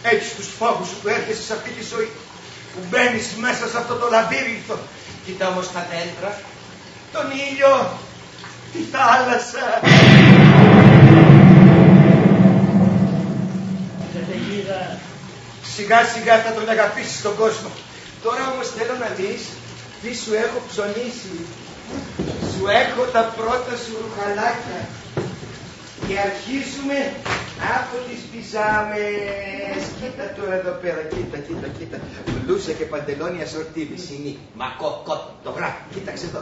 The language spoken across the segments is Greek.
Έχεις τους φόβους σου που έρχεσαι σε αυτή τη ζωή, που μπαίνεις μέσα σε αυτό το λαβύρινθο. Κοίτα όμως τα δέντρα, τον ήλιο, τη θάλασσα. Σιγά σιγά θα τον αγαπήσεις τον κόσμο. Τώρα όμως θέλω να δεις τι σου έχω ψωνίσει. Σου έχω τα πρώτα σου ρουχαλάκια. Και αρχίζουμε από τις πιζάμες. Κοίτα τώρα εδώ πέρα, κοίτα. Μπλούζα και παντελόνια σορτί μισινή. Μακό, κότον, το γράφει, κοίταξε εδώ.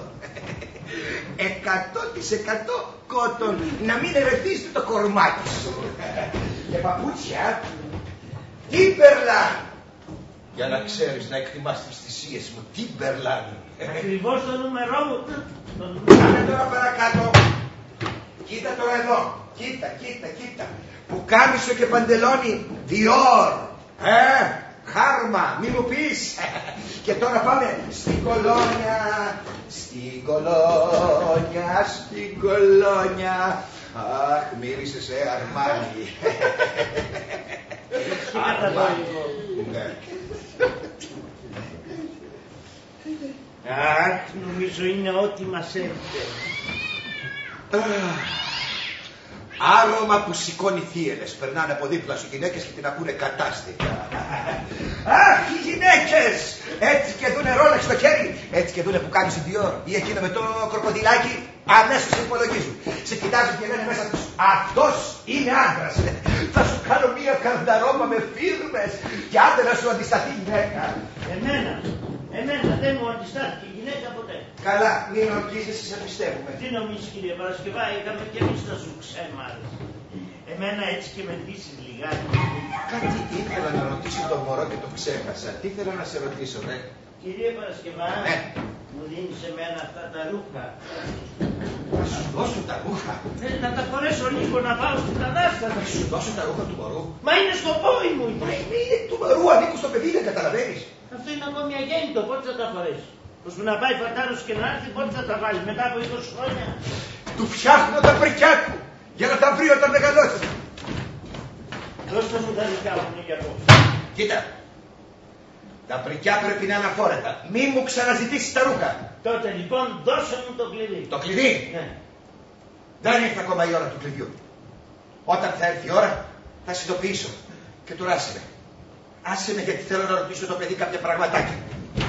100% κότον. Να μην ερεθίσει το κορμάκι σου. Και παπούτσια Τίμπερλαν. Για να ξέρεις να εκτιμάς τις θυσίες μου. Τίμπερλαν. Ακριβώς το νούμερό μου. Κάνε τώρα παρακάτω. Κοίτα τώρα εδώ. Κοίτα. Πουκάμισο και παντελόνι Διόρ. Χάρμα, μη μου πεις. Και τώρα πάμε στην Κολόνια. Στην Κολόνια. Αχ, μύρισε σε Αρμάνι. Αχ, νομίζω είναι ό,τι μας έρχεται. Άρωμα που σηκώνει θύελες. Περνάνε από δίπλα σου γυναίκες και την ακούνε κατάστηκα. Αχ, οι γυναίκες! Έτσι και δούνε ρόλεξ στο χέρι. Έτσι και δούνε που κάνεις Dior. Ή εκείνο με το κροκοδιλάκι. Αμέσως σε υπολογίζουν. Σε κοιτάζουν και λένε μέσα τους. Αυτός είναι άντρας. Θα σου κάνω μία καρδαρόπα με φίρμες. Και άντε να σου αντισταθεί η γυναίκα. Εμένα δεν μου αντιστάθηκε η γυναίκα ποτέ. Καλά, μην ορκίζεσαι, σε πιστεύουμε. Τι νομίζεις, κύριε Παρασκευά, είχαμε και εμείς τα σου ξέμαρες. Εμένα έτσι και με ντύσεις λιγάκι. Κάτι ήθελα να ρωτήσω το μωρό και το ξέχασα. Τι ήθελα να σε ρωτήσω, ναι. Κύριε Παρασκευά, ναι. Μου δίνεις εμένα αυτά τα ρούχα. Να σου δώσω τα ρούχα. Να τα φορέσω λίγο να πάω στην ταδάστα. Να σου δώσω τα ρούχα του μωρού. Μα είναι στο πόη μου. Μα είναι του μωρού, ανήκουν στο παιδί, δεν καταλαβαίνεις. Αυτό είναι ακόμη αγέννητο, πότε θα τα φορέσει. Ώσπου να πάει φαντάρος και να έρθει, πότε θα τα βάλει, μετά από 20 χρόνια. Του φτιάχνω τα πρικιά του για να τα βρει όταν μεγαλώσει. Δώστε μου τα δικά μου, για πω. Κοίτα, τα πρικιά πρέπει να είναι αφόρετα. Μη μου ξαναζητήσεις τα ρούχα. Τότε λοιπόν δώσε μου το κλειδί. Το κλειδί? Ναι. Δεν ήρθε ακόμα η ώρα του κλειδιού. Όταν θα έρθει η ώρα θα συνειδητοποιήσω. Και τώρα άσε με γιατί θέλω να ρωτήσω το παιδί κάποια πραγματάκια.